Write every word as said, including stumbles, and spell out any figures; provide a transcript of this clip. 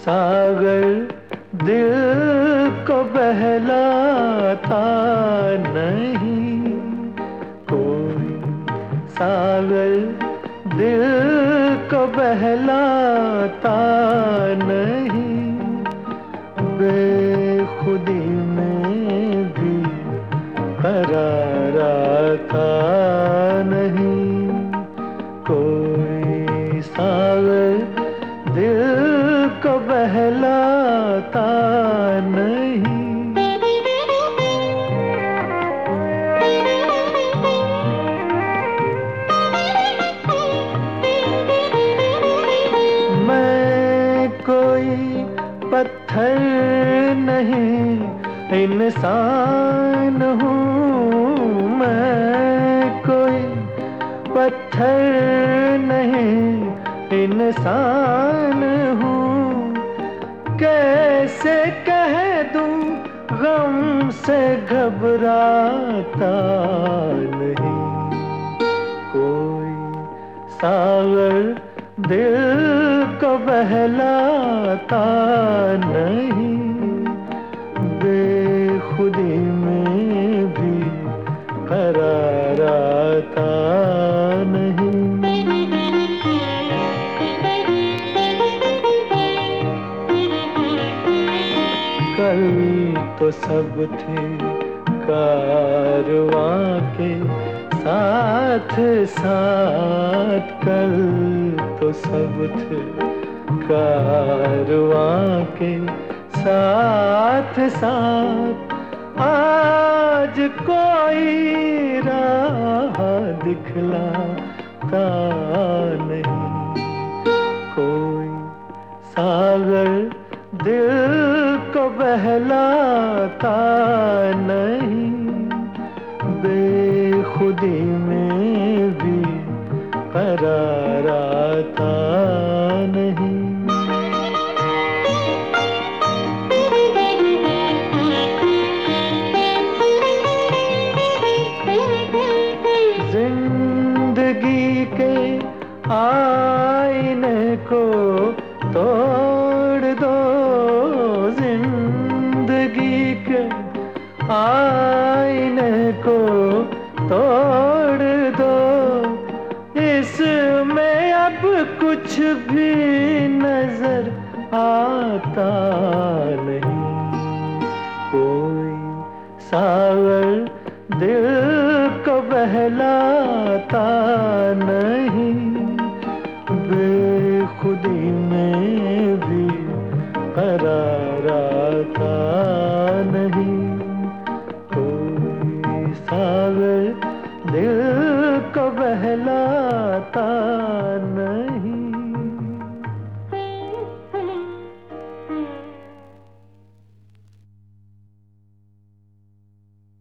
सागर दिल को बहलाता नहीं, कोई सागर दिल को बहलाता नहीं, बेखुदी में भी करार आता नहीं, कोई सागर दिल को बहलाता नहीं। मैं कोई पत्थर नहीं इंसान हूँ, मैं कोई पत्थर नहीं इंसान हूँ, कैसे कह दूँ गम से घबराता नहीं, कोई सागर दिल को बहलाता नहीं, बेखुदी में भी करार आता नहीं। कल तो सब थे कारवां के साथ साथ, कल तो सब थे कारवां के साथ साथ, आज कोई राह दिखलाता नहीं, कोई सागर दिल को बहलाता नहीं, बेखुदी में भी करार आता नहीं। जिंदगी के आईने को तोड़ दो, जिंदगी के आईने को तोड़ दो, इसमें अब कुछ भी नजर आता नहीं, कोई सागर दिल को बहलाता नहीं, बेखुदी में भी करार आता नहीं, कोई सागर दिल को बहलाता